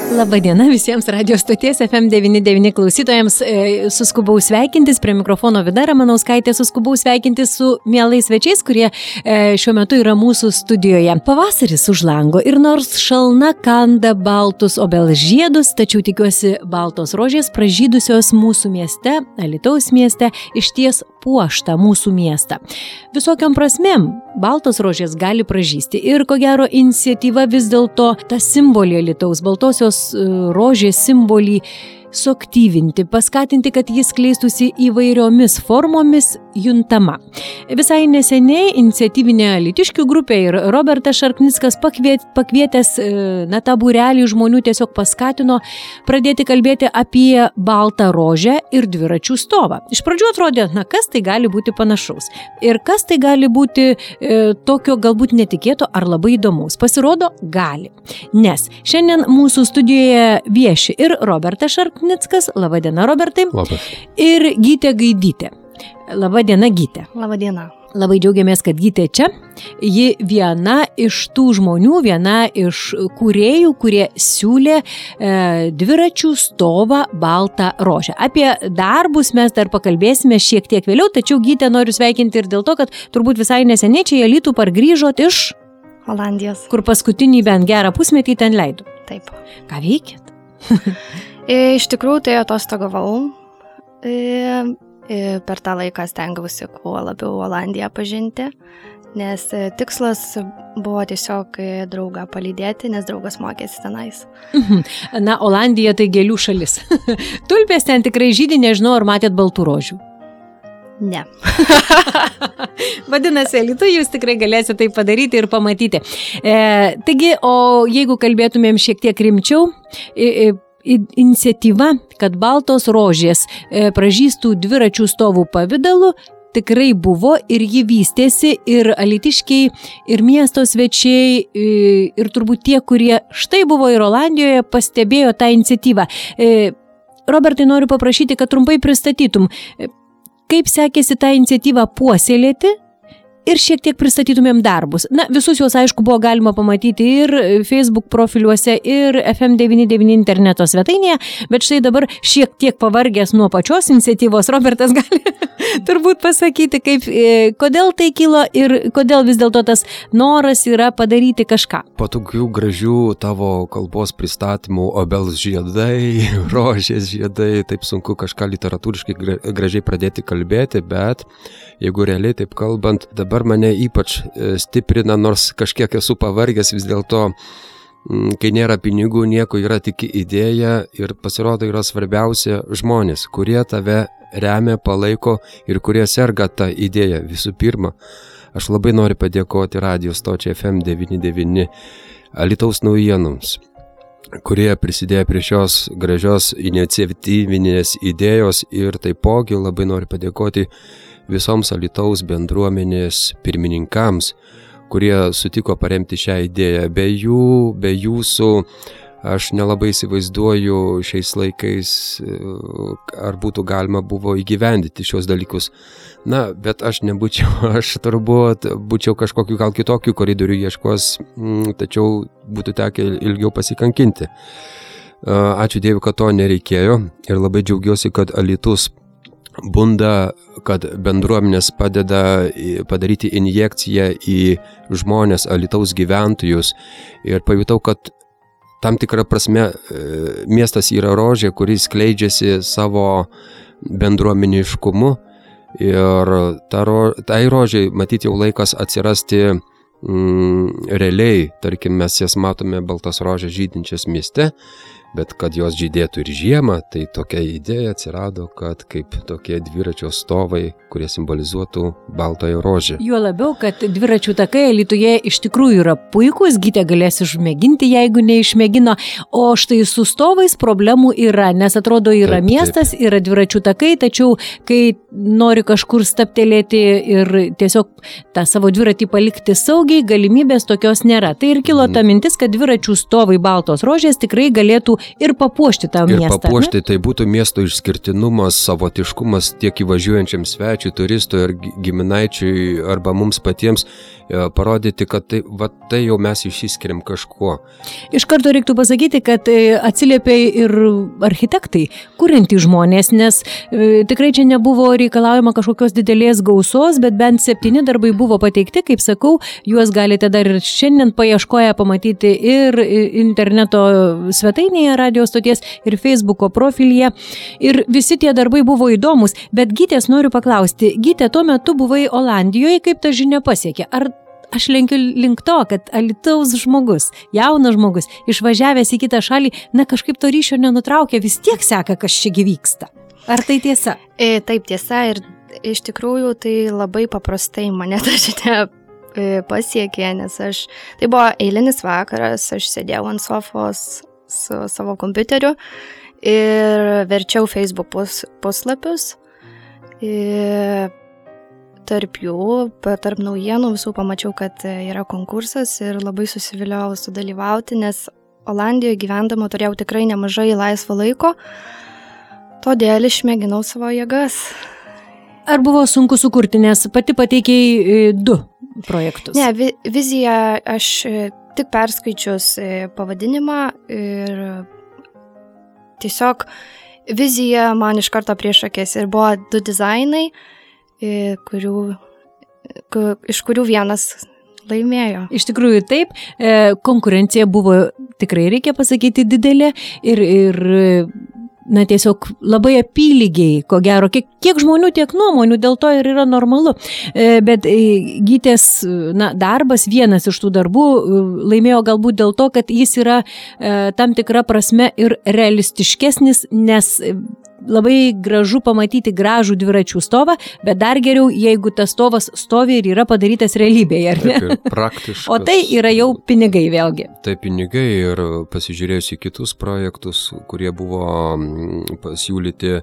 Labadiena visiems radio stoties FM99 klausytojams. Suskubau sveikintis, prie mikrofono Vida Ramanauskaitė, suskubau sveikintis su mielais svečiais, kurie šiuo metu yra mūsų studijoje. Pavasaris už lango ir nors šalna kanda baltus obelžiedus, tačiau tikiuosi baltos rožės pražydusios mūsų mieste, Alytaus mieste, išties puošta mūsų miestą. Visokiam prasmėm baltos rožės gali pražysti ir ko gero iniciatyva vis dėlto tą simbolį Alytaus, baltosios rožės simbolį suaktyvinti, paskatinti, kad jis kleistųsi įvairiomis formomis juntama. Visai neseniai iniciatyvinė alytiškių grupė ir Robertas Šarknickas pakvietęs tą būrelį žmonių tiesiog paskatino pradėti kalbėti apie baltą rožę ir dviračių stovą. Iš pradžių atrodė, kas tai gali būti panašaus ir kas tai gali būti tokio galbūt netikėto ar labai įdomaus. Pasirodo, gali. Nes šiandien mūsų studijoje vieši ir Robertas Šarknickas. Labadiena, Robertai. Labas. Ir Gytė Gaidytė. Labadiena, Gytė. Labadiena. Labai džiaugiamės, kad Gytė čia. Ji viena iš tų žmonių, viena iš kūrėjų, kurie siūlė dviračių stovą baltą rožę. Apie darbus mes dar pakalbėsime šiek tiek vėliau, tačiau Gytė noriu sveikinti ir dėl to, kad turbūt visai neseniai čia į Alytų pargrįžot iš Olandijos. Kur paskutinį bent gerą pusmetį ten leido. Taip. Ką veikėt? Iš tikrųjų, tai atostogavau. Per tą laiką stengiausi kuo labiau Olandiją pažinti, nes tikslas buvo tiesiog draugą palydėti, nes draugas mokėsi tenais. Na, Olandija tai gėlių šalis. Tulpės ten tikrai žydi, nežinau, ar matėt baltų rožių? Ne. Vadinasi, Alytuje jūs tikrai galėsite tai padaryti ir pamatyti. Taigi, o jeigu kalbėtumėm šiek tiek rimčiau, iniciatyva, kad baltos rožės pražystų dviračių stovų pavidalu, tikrai buvo ir ji vystėsi ir alytiškiai, ir miesto svečiai, ir turbūt tie, kurie štai buvo ir Olandijoje, pastebėjo tą iniciatyvą. Robertai, noriu paprašyti, kad trumpai pristatytum, kaip sekėsi tą iniciatyvą puoselėti ir šiek tiek pristatytumėm darbus. Na, visus juos, aišku, buvo galima pamatyti ir Facebook profiliuose, ir FM99 interneto svetainėje, bet štai dabar šiek tiek pavargęs nuo pačios iniciatyvos, Robertas gali turbūt pasakyti, kodėl tai kilo ir kodėl vis dėlto tas noras yra padaryti kažką. Po tokių gražių tavo kalbos pristatymų, obels žiedai, rožės žiedai, taip sunku kažką literatūriškai gražiai pradėti kalbėti, bet jeigu realiai taip kalbant, dabar mane ypač stiprina, nors kažkiek esu pavargęs, vis dėlto, kai nėra pinigų, nieko, yra tik idėja ir pasirodo yra svarbiausia žmonės, kurie tave remia, palaiko ir kurie serga tą idėją. Visų pirma, aš labai noriu padėkoti radio stočiai FM99 Alytaus naujienoms, kurie prisidėjo prie šios gražios iniciatyvinės idėjos ir taipogi labai noriu padėkoti visoms Alytaus bendruomenės pirmininkams, kurie sutiko paremti šią idėją. Be jūsų aš nelabai įsivaizduoju šiais laikais, ar būtų galima buvo įgyvendyti šios dalykus. Na, bet aš turbūt būčiau kažkokiu gal kitokiu koridoriu ieškos, tačiau būtų tekę ilgiau pasikankinti. Ačiū Dievui, kad to nereikėjo ir labai džiaugiuosi, kad Alytus bunda, kad bendruomenės padeda padaryti injekciją į žmonės, Alytaus gyventojus ir pajutau, kad tam tikrą prasme miestas yra rožė, kuris skleidžiasi savo bendruomeniškumu ir tai rožiai matyti jau laikas atsirasti realiai, tarkim mes jas matome baltas rožės žydinčias mieste, bet kad jos žydėtų ir žiemą, tai tokia idėja atsirado, kad kaip tokie dviračio stovai, kurie simbolizuotų baltąją rožę. Juo labiau, kad dviračių takai Alytuje iš tikrųjų yra puikus, Gytė galės išmėginti, jeigu neišmėgino, o štai su stovais problemų yra, nes atrodo yra miestas, yra dviračių takai, tačiau kai nori kažkur staptelėti ir tiesiog tą savo dviratį palikti saugiai, galimybės tokios nėra. Tai ir kilo ta mintis, kad dviračių stovai baltos rožės tikrai galėtų ir papuošti tą miestą. Ir papuošti, tai būtų miesto išskirtinumas, savotiškumas tiek įvažiuojančiam svečiui, turistui ar giminaičiui arba mums patiems parodyti, kad tai jau mes išsiskiriam kažkuo. Iš karto reiktų pasakyti, kad atsiliepė ir architektai, kuriantys žmonės, nes tikrai čia nebuvo reikalaujama kažkokios didelės gausos, bet bent 7 darbai buvo pateikti, kaip sakau, juos galite dar ir šiandien paieškoję pamatyti ir interneto svetainėje radio stoties ir Facebooko profilyje. Ir visi tie darbai buvo įdomus, bet Gytės noriu paklausti, Gytė, tuo metu buvai Olandijoje, kaip ta žinia pasiekė? Ar aš lenkiu link to, kad Alytaus žmogus, jaunas žmogus, išvažiavęs į kitą šalį, kažkaip to ryšio nenutraukia, vis tiek seka, kas čia vyksta? Ar tai tiesa? Taip tiesa ir iš tikrųjų tai labai paprastai mane ta žinia pasiekė, nes tai buvo eilinis vakaras, aš sėdėjau ant sofos su savo kompiuteriu ir verčiau Facebook puslapius. Tarp naujienų visų pamačiau, kad yra konkursas ir labai susiviliau sudalyvauti, nes Olandijoje gyvendama turėjau tikrai nemažai laisvo laiko, todėl išmėginau savo jėgas. Ar buvo sunku sukurti, nes pati pateikėjai 2 projektus? Ne, viziją aš tik perskaičius pavadinimą ir tiesiog vizija man iš karto prieš akis ir buvo 2 dizainai, iš kurių vienas laimėjo. Iš tikrųjų taip, konkurencija buvo tikrai, reikia pasakyti, didelė ir tiesiog labai apylygiai, ko gero, kiek žmonių, tiek nuomonių, dėl to ir yra normalu. Bet Gytės darbas, vienas iš tų darbų, laimėjo galbūt dėl to, kad jis yra tam tikra prasme ir realistiškesnis, nes labai gražu pamatyti gražų dviračių stovą, bet dar geriau, jeigu tas stovas stovi ir yra padarytas realybėje, ar ne? Taip, praktiškas. O tai yra jau pinigai vėlgi. Tai pinigai ir pasižiūrėjus į kitus projektus, kurie buvo pasiūlyti,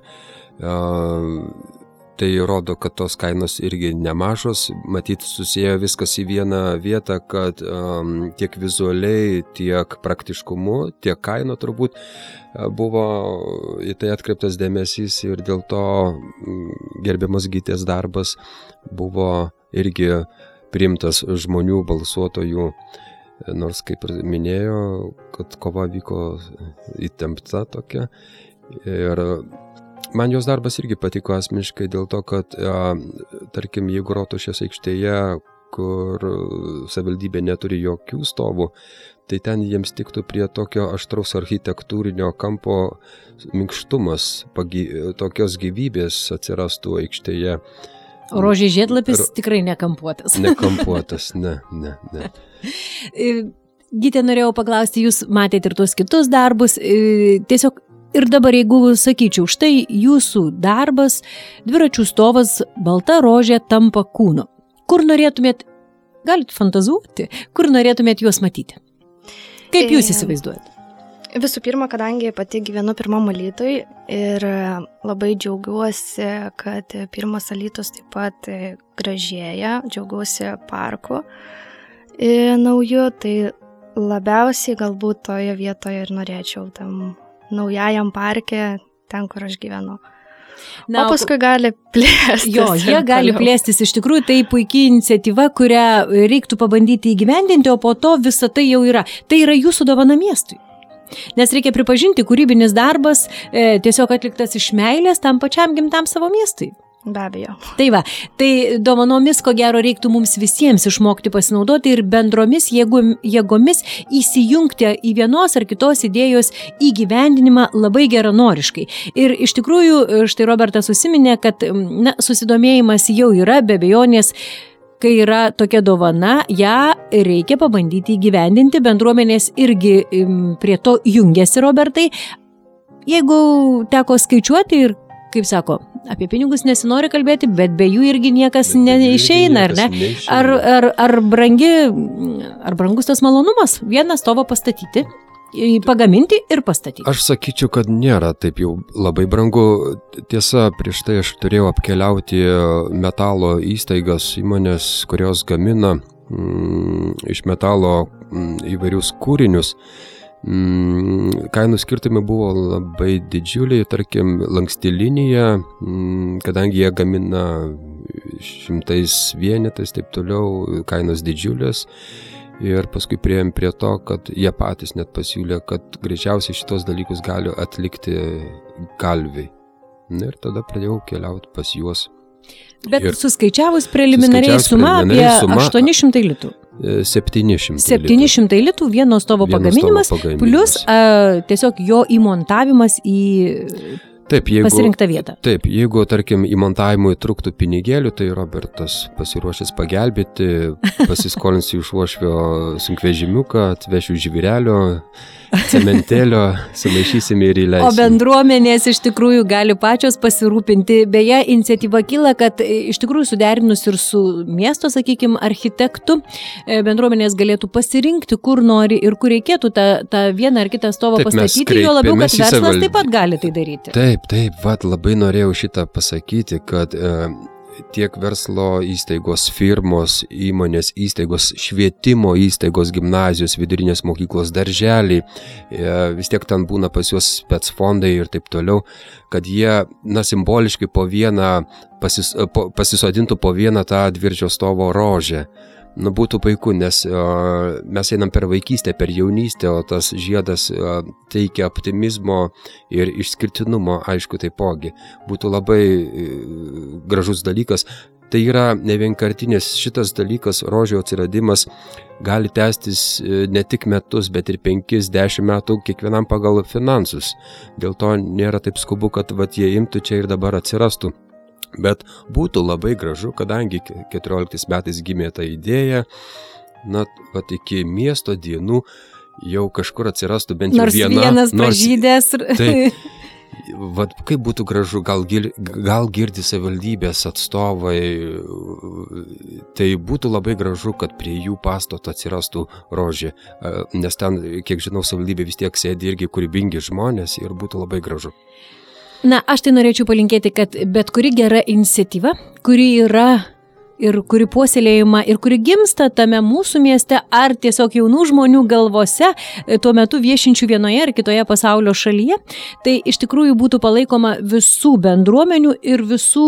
tai rodo, kad tos kainos irgi nemažos. Matyt, susiję viskas į vieną vietą, kad tiek vizualiai, tiek praktiškumu, tiek kaino turbūt buvo į tai atkreiptas dėmesys ir dėl to gerbiamas Gytės darbas buvo irgi priimtas žmonių balsuotojų, nors kaip ir minėjo, kad kova vyko įtempta tokia. Ir man jos darbas irgi patiko asmeniškai dėl to, kad, tarkim, jeigu Rotušės aikštėje, kur savivaldybė neturi jokių stovų, tai ten jiems tiktų prie tokio aštraus architektūrinio kampo minkštumas, tokios gyvybės atsirastų aikštėje. O Rožė žiedlapis tikrai nekampuotas. Nekampuotas, ne. Gytė, norėjau paklausti, jūs matėte ir tuos kitus darbus, tiesiog ir dabar, jeigu sakyčiau, štai jūsų darbas, dviračių stovas, balta rožė tampa kūnu. Kur norėtumėt, galite fantazuoti, kur norėtumėt juos matyti? Kaip jūs įsivaizduojate? Visų pirma, kadangi pati gyvenu pirmam Alytui ir labai džiaugiuosi, kad pirmas Alytus taip pat gražėja, džiaugiuosi parku nauju, tai labiausiai galbūt toje vietoje ir norėčiau tam naujajam parke, ten, kur aš gyvenu. O paskui gali plėstis. Jo, jie gali plėstis. Iš tikrųjų, tai puikiai iniciatyva, kurią reiktų pabandyti įgyvendinti, o po to visa tai jau yra. Tai yra jūsų dovana miestui. Nes reikia pripažinti, kūrybinis darbas tiesiog atliktas iš meilės tam pačiam gimtam savo miestui. Be abejo. Tai va, tai dovanomis, ko gero, reiktų mums visiems išmokti pasinaudoti ir bendromis jėgomis įsijungti į vienos ar kitos idėjos įgyvendinimą labai geranoriškai. Ir iš tikrųjų, štai Robertas užsiminė, kad susidomėjimas jau yra, be abejonės, kai yra tokia dovana, ją reikia pabandyti įgyvendinti, bendruomenės irgi prie to jungiasi, Robertai. Jeigu teko skaičiuoti ir, kaip sako, apie pinigus nesinori kalbėti, bet be jų irgi niekas neišeina, ar ne? Ar brangus tas malonumas vieną stovą pastatyti, pagaminti ir pastatyti? Aš sakyčiau, kad nėra taip jau labai brangu. Tiesa, prieš tai aš turėjau apkeliauti metalo įstaigas, įmonės, kurios gamina iš metalo įvairius kūrinius. Kainų skirtumai buvo labai didžiuliai, tarkim, lanksti linija, kadangi jie gamina 100 vienetais, taip toliau, kainos didžiulės. Ir paskui priėjom prie to, kad jie patys net pasiūlė, kad greičiausiai šitos dalykus gali atlikti galviai. Ir tada pradėjau keliauti pas juos. Bet suskaičiavus preliminariai suma apie 800 litų. 700 litų vieno stovo pagaminimas, plus tiesiog jo įmontavimas į pasirinktą vietą. Taip, jeigu, tarkim, įmontavimui truktų pinigėlių, tai Robertas pasiruošęs pagelbėti, pasiskolinsiu iš uošvio sunkvežimiuką, atvešiu žvyrelio, cementėlio, sumaišysime ir įleisime. O bendruomenės iš tikrųjų gali pačios pasirūpinti. Beje, iniciatyva kyla, kad iš tikrųjų suderinus ir su miesto, sakykime, architektu, bendruomenės galėtų pasirinkti, kur nori ir kur reikėtų tą vieną ar kitą stovą pastatyti, jo labiau, kad verslas taip pat gali tai daryti. Taip, labai norėjau šitą pasakyti, kad tiek verslo įstaigos, firmos, įmonės įstaigos, švietimo įstaigos, gimnazijos, vidurinės mokyklos, darželiai, vis tiek ten būna pas juos spec fondai ir taip toliau, kad jie, simboliškai po vieną pasisodintų po vieną tą dvirčio stovo rožę. Būtų puiku, nes mes einam per vaikystę, per jaunystę, o tas žiedas teikia optimizmo ir išskirtinumo, aišku, taipogi. Būtų labai gražus dalykas. Tai yra nevienkartinis šitas dalykas, rožių atsiradimas gali tęstis ne tik metus, bet ir 5-10 metų kiekvienam pagal finansus. Dėl to nėra taip skubu, kad jie imtų čia ir dabar atsirastų. Bet būtų labai gražu, kadangi 14 metais gimė ta idėja, iki miesto dienų jau kažkur atsirastų bent jau vienas pražydės. Taip, kaip būtų gražu, gal girdi savivaldybės atstovai, tai būtų labai gražu, kad prie jų pastato atsirastų rožė, nes ten, kiek žinau, savivaldybė vis tiek sėdi irgi kūrybingi žmonės ir būtų labai gražu. Aš tai norėčiau palinkėti, kad bet kuri gera iniciatyva, kuri yra ir kuri puoselėjama ir kuri gimsta tame mūsų mieste ar tiesiog jaunų žmonių galvose, tuo metu viešinčių vienoje ar kitoje pasaulio šalyje, tai iš tikrųjų būtų palaikoma visų bendruomenių ir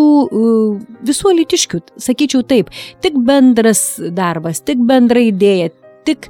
visų alytiškių. Sakyčiau taip, tik bendras darbas, tik bendra idėja, tik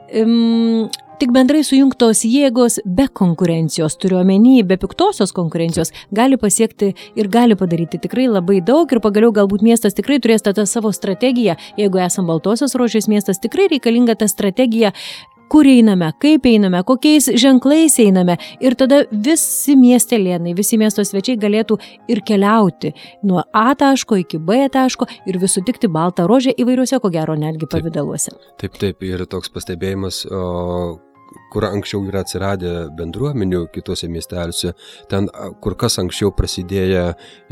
bendrai sujungtos jėgos be konkurencijos, turiu omeny, be piktosios konkurencijos, gali pasiekti ir gali padaryti tikrai labai daug ir pagaliau galbūt miestas tikrai turės tą savo strategiją, jeigu esam Baltosios rožės miestas, tikrai reikalinga ta strategija, kur einame, kaip einame, kokiais ženklais einame ir tada visi miestelėnai, visi miesto svečiai galėtų ir keliauti nuo A taško iki B taško ir vis sutikti baltą rožę įvairiuose, ko gero, netgi pavidaluose. Taip, ir toks pastebėjimas, kur anksčiau yra atsiradę bendruomenių kitose miesteliuose, ten kur kas anksčiau prasidėję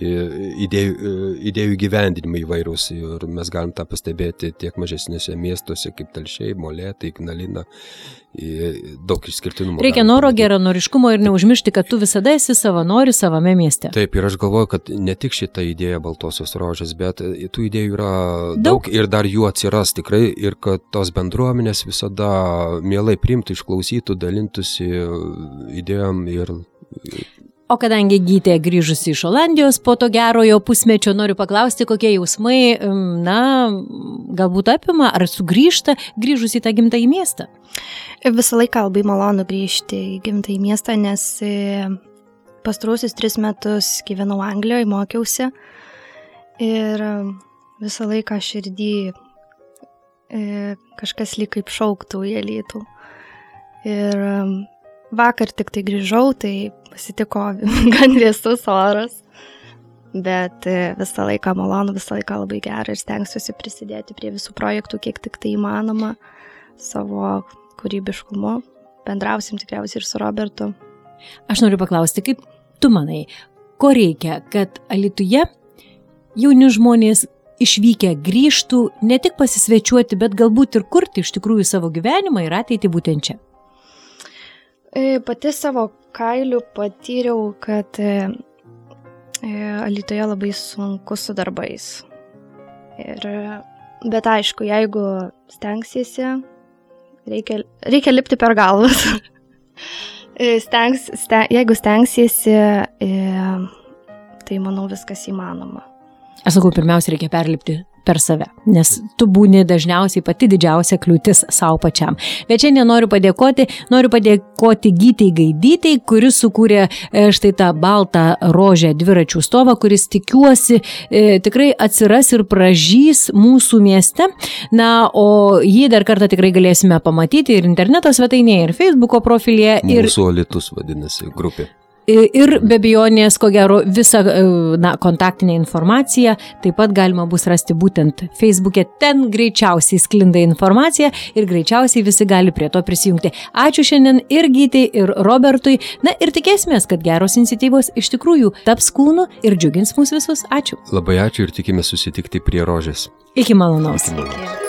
idėjų gyvendinimai įvairūs ir mes galim tą pastebėti tiek mažesnėse miestuose kaip Telšiai, Molėtai, Ignalina, daug išskirtinumo. Reikia noro, geranoriškumo ir neužmiršti, kad tu visada esi savanoris savame mieste. Taip, ir aš galvoju, kad ne tik šita idėja Baltosios rožės, bet tų idėjų yra daug ir dar jų atsiras tikrai ir kad tos bendruomenės visada mielai priimtų, išklausytų, dalintųsi idėjom ir... O kadangi Gytė grįžusi iš Olandijos po to gerojo pusmečio, noriu paklausti, kokie jausmai, galbūt apima ar sugrįžta grįžusi į tą gimtąjį miestą? Visą laiką labai malonu grįžti į gimtąjį miestą, nes pastaruosius 3 metus gyvenau Anglijoje, mokiausi ir visą laiką širdį kažkas lyg kaip šauktų į Alytų. Ir vakar tik tai grįžau, tai pasitiko gan vėsus oras, bet visą laiką malonu, visą laiką labai gera ir stengsiuosi prisidėti prie visų projektų, kiek tik tai įmanoma savo kūrybiškumu. Bendrausim tikriausiai ir su Robertu. Aš noriu paklausti, kaip tu manai, ko reikia, kad Alytuje jauni žmonės išvykę grįžtų ne tik pasisvečiuoti, bet galbūt ir kurti iš tikrųjų savo gyvenimą ir ateitį būtent čia? Pati savo kailiu patyriau, kad Alytuje labai sunku su darbais. Bet aišku, jeigu stengsiesi, reikia lipti per galvas. Jeigu stengsiesi, tai manau viskas įmanoma. Aš sakau, pirmiausia, reikia perlipti per save, nes tu būni dažniausiai pati didžiausia kliūtis savo pačiam. Bet šiandien noriu padėkoti Gytei Gaidytei, kuris sukūrė štai tą baltą rožę dviračių stovą, kuris tikiuosi tikrai atsiras ir pražys mūsų mieste. Na, o jį dar kartą tikrai galėsime pamatyti ir interneto svetainėje, ir Facebooko profilyje. Mūsų Alytus vadinasi grupė. Ir be abejonės, ko gero, visą kontaktinę informaciją taip pat galima bus rasti būtent Facebook'e. Ten greičiausiai sklinda informacija ir greičiausiai visi gali prie to prisijungti. Ačiū šiandien ir Gytei, ir Robertui. Na ir tikėsimės, kad geros iniciatyvos iš tikrųjų taps kūnu ir džiugins mus visus. Ačiū. Labai ačiū ir tikime susitikti prie rožės. Iki malonaus. Iki.